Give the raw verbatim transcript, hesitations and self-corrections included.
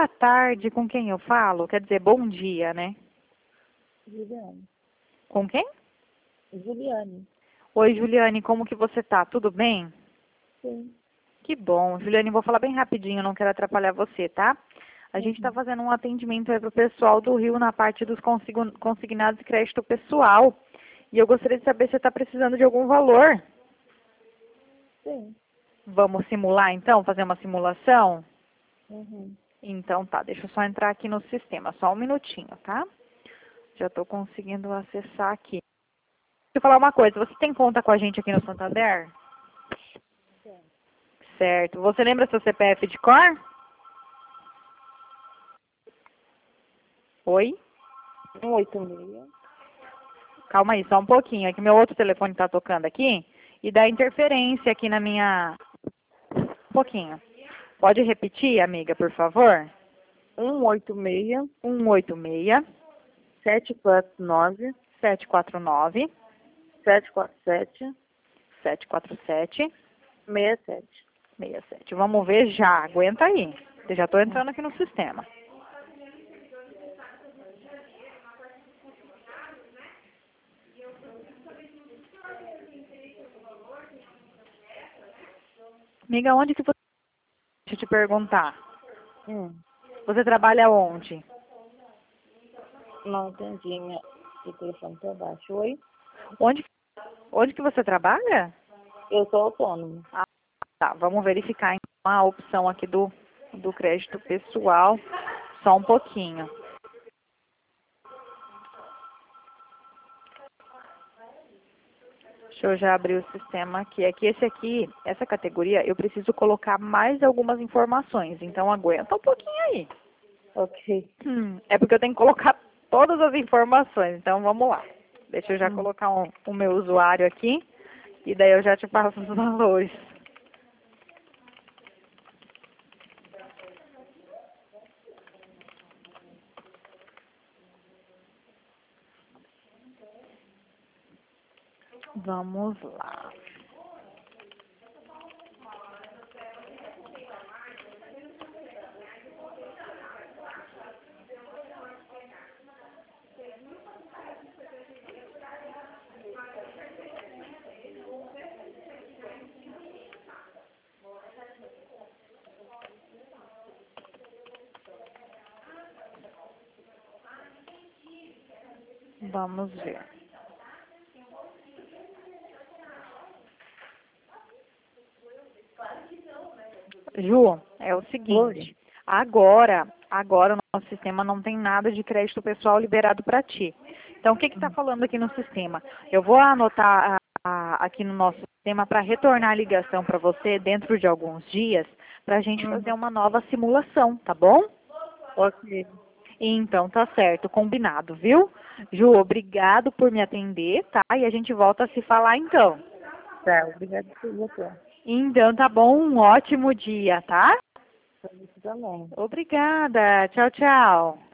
boa tarde, com quem eu falo? Quer dizer, bom dia, né? Juliane. Com quem? Juliane. Oi, Juliane, como que você tá? Tudo bem? Sim. Que bom. Juliane, vou falar bem rapidinho, não quero atrapalhar você, tá? A gente está Uhum. fazendo um atendimento aí para o pessoal do Rio na parte dos consigo- consignados de crédito pessoal. E eu gostaria de saber se você está precisando de algum valor. Sim. Vamos simular então? Fazer uma simulação? Uhum. Então tá, deixa eu só entrar aqui no sistema, só um minutinho, tá? Já estou conseguindo acessar aqui. Deixa eu falar uma coisa, você tem conta com a gente aqui no Santander? Sim. Certo. Você lembra seu C P F de cor? Oi? Um oito meia. Calma aí, só um pouquinho, é que meu outro telefone está tocando aqui e dá interferência aqui na minha... Um pouquinho. Pode repetir, amiga, por favor? Um oito meia. um oito seis, Sete quatro nove. sete quatro nove, Sete quatro sete. sete quatro sete, Meia sete. seis sete. Vamos ver já, aguenta aí. Eu já estou entrando aqui no sistema. Amiga, onde que você... Deixa eu te perguntar. Hum. Você trabalha onde? Não entendi. Minha... O telefone tá baixo. Oi? Onde, onde que você trabalha? Eu sou autônomo. Ah, tá. Vamos verificar então a opção aqui do, do crédito pessoal. Só um pouquinho. Deixa eu já abrir o sistema aqui. É que esse aqui, essa categoria, eu preciso colocar mais algumas informações. Então aguenta um pouquinho aí. Ok. Hum, é porque eu tenho que colocar todas as informações. Então vamos lá. Deixa eu já Hum. colocar um, o meu usuário aqui. E daí eu já te passo os valores. Vamos lá. Vamos ver. Ju, é o Oi. seguinte. Agora, agora o nosso sistema não tem nada de crédito pessoal liberado para ti. Então, o que está Hum. falando aqui no sistema? Eu vou anotar a- a- aqui no nosso sistema para retornar a ligação para você dentro de alguns dias, para a gente fazer Uhum. uma nova simulação, tá bom? Ok. Então, tá certo, combinado, viu? Ju, obrigado por me atender, tá? E a gente volta a se falar então. Tá. Obrigada por você. Então, tá bom, um ótimo dia, tá? Pra você também. Obrigada. Tchau, tchau.